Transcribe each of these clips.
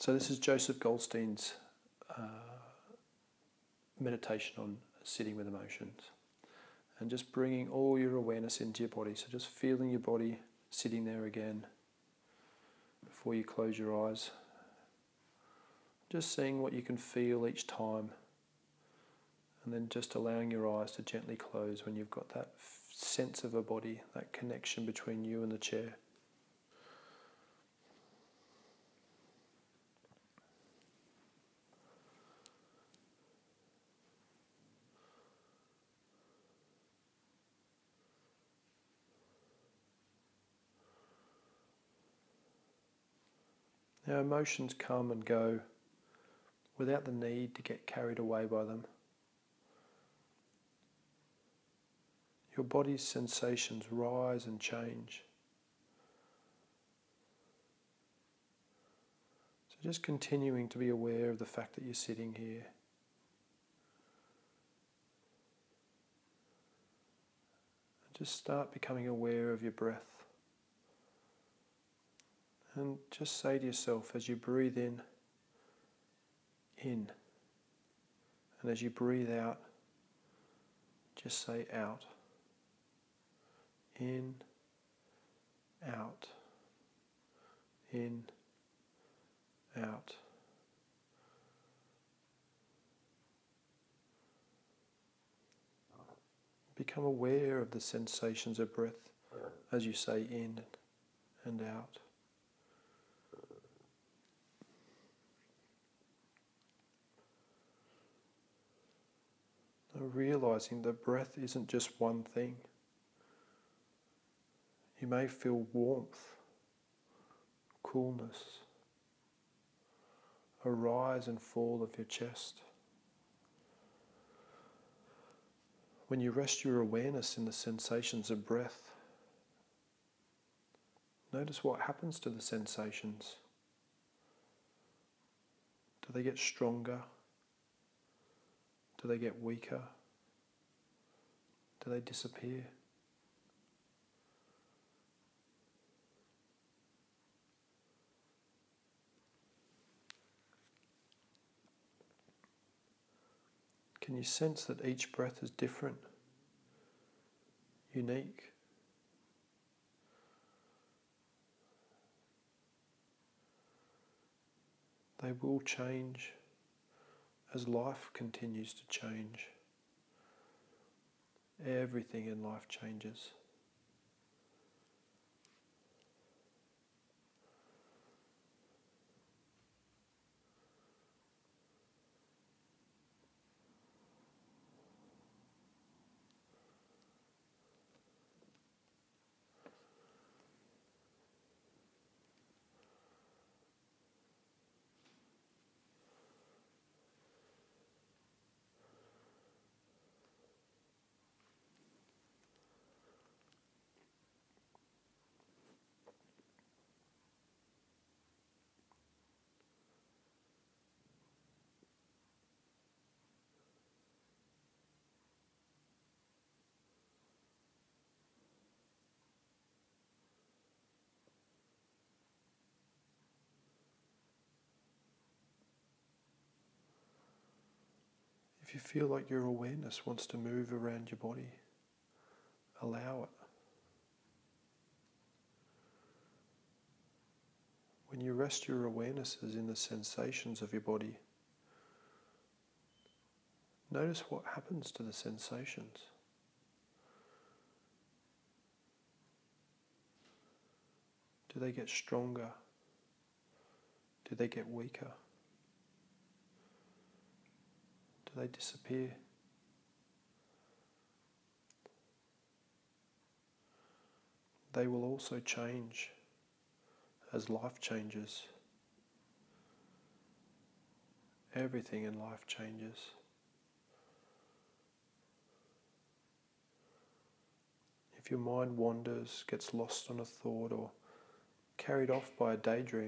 So this is Joseph Goldstein's meditation on sitting with emotions, and just bringing all your awareness into your body. So just feeling your body sitting there again before you close your eyes. Just seeing what you can feel each time, and then just allowing your eyes to gently close when you've got that sense of a body, that connection between you and the chair. Now emotions come and go without the need to get carried away by them. Your body's sensations rise and change. So just continuing to be aware of the fact that you're sitting here. And just start becoming aware of your breath. And just say to yourself as you breathe in, and as you breathe out, just say out. In, out, in, out. Become aware of the sensations of breath as you say in and out. Now realizing that breath isn't just one thing. You may feel warmth, coolness, a rise and fall of your chest. When you rest your awareness in the sensations of breath, notice what happens to the sensations. Do they get stronger? Do they get weaker? Do they disappear? Can you sense that each breath is different, unique? They will change as life continues to change. Everything in life changes. If you feel like your awareness wants to move around your body, allow it. When you rest your awarenesses in the sensations of your body, notice what happens to the sensations. Do they get stronger? Do they get weaker? Do they disappear? They will also change as life changes. Everything in life changes. If your mind wanders, gets lost on a thought, or carried off by a daydream,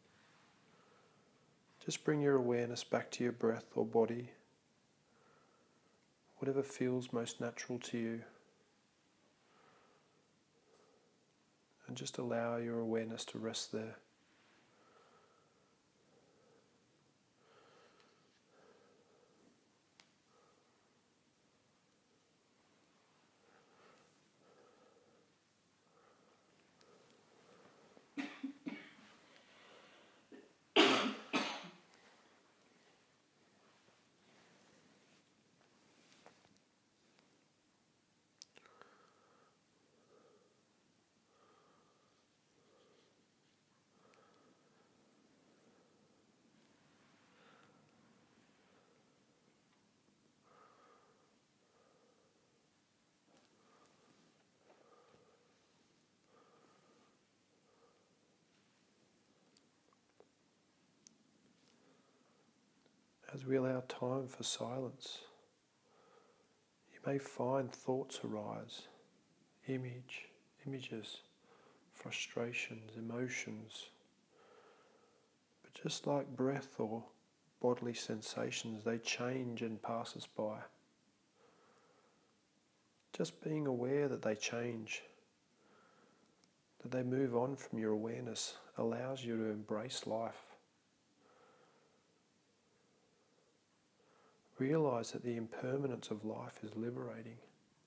just bring your awareness back to your breath or body, whatever feels most natural to you, and just allow your awareness to rest there. as we allow time for silence, you may find thoughts arise, images, frustrations, emotions. But just like breath or bodily sensations, they change and pass us by. Just being aware that they change, that they move on from your awareness, allows you to embrace life. Realize that the impermanence of life is liberating.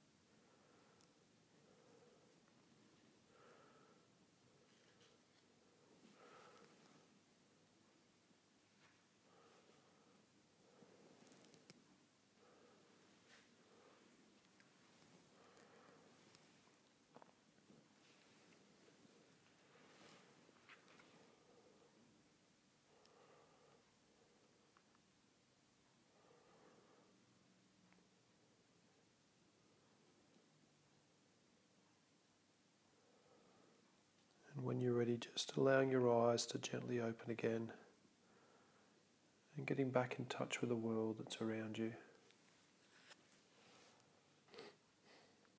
And when you're ready, just allowing your eyes to gently open again and getting back in touch with the world that's around you.